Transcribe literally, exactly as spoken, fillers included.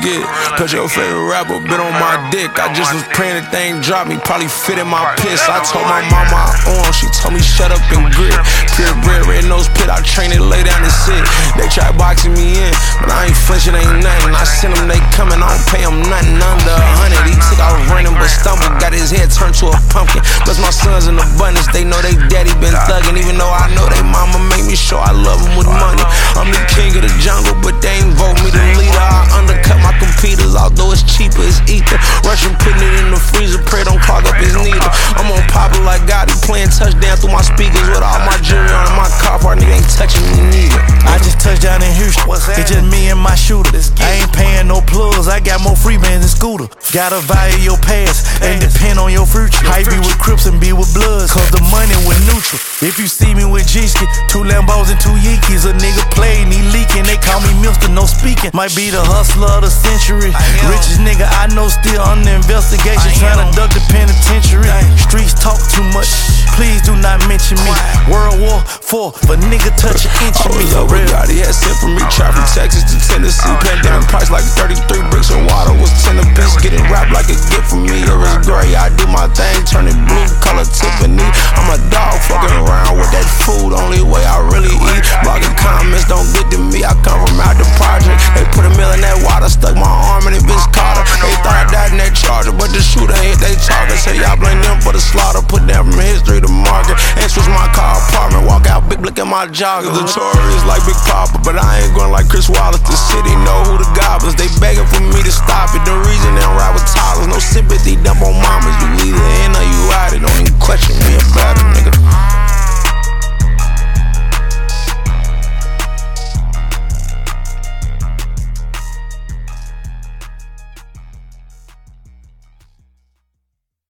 get. Cause your favorite rapper been on my dick. I just was praying the thing drop me, probably fit in my piss. I told my mama I on, she told me shut up and grit. Pure bread, red nose pit, I train it, lay down and sit. They try boxing me in, but I ain't flinching, ain't nothing. I send them, they coming, I don't pay them nothing under a hundred. He took out running but stumbled, got his head turned to a pumpkin. Plus my sons in abundance, they know they daddy been thugging. Even though I know they mama make me sure I love them with money. I'm the king of the jungle, but they ain't vote me the leader. I undercut my competitors, although it's cheaper, it's ether. Russian putting it in the freezer, pray don't clog up his needle. I'm on Papa like Gotti, playing touchdown through my speakers with all my jewelry on my car part, nigga ain't touching me neither. I just touched down in Houston, it's just me and my shooter. I ain't paying no plugs, I got more free bands than Scooter. Gotta value your past and depend on your future. I be with Crips and be with Bloods, cause the money was neutral. If you see me with G-Ski, two Lambos and two Yeekis, a nigga playing, he leaking, they call me Mister No Speaking. Might be the hustler of the century, richest nigga I know still under investigation, trying to duck the penitentiary. Streets talk too much, please do not mention me. World War Four, but nigga touch an inch of me. Oh, Lord, God, he had sent for me, trap from Texas to Tennessee. Pandemic price like thirty-three bricks of water was ten a piece. Getting wrapped like a gift from me, it was gray. I do my thing, turn it blue, color Tiffany. I'm a dog fucking around with that food, only way I really eat. Blocking comments don't get to me, I come from out the project. They put a mill in that water, stuck my arm in it, bitch Carter. They thought I died in that charger, but the shooter ain't they talking. Say y'all blame them for the slaughter, put them from history to market. And switch my car apartment, walk out big, look at my jogger. The Taurus like Big Papa, but I ain't going like Chris Wallace. The city know who the goblins, they begging for me to stop it. The reason they don't ride with toddlers, no sympathy, dump on mamas. You either in or you out, it don't even question me about it, nigga.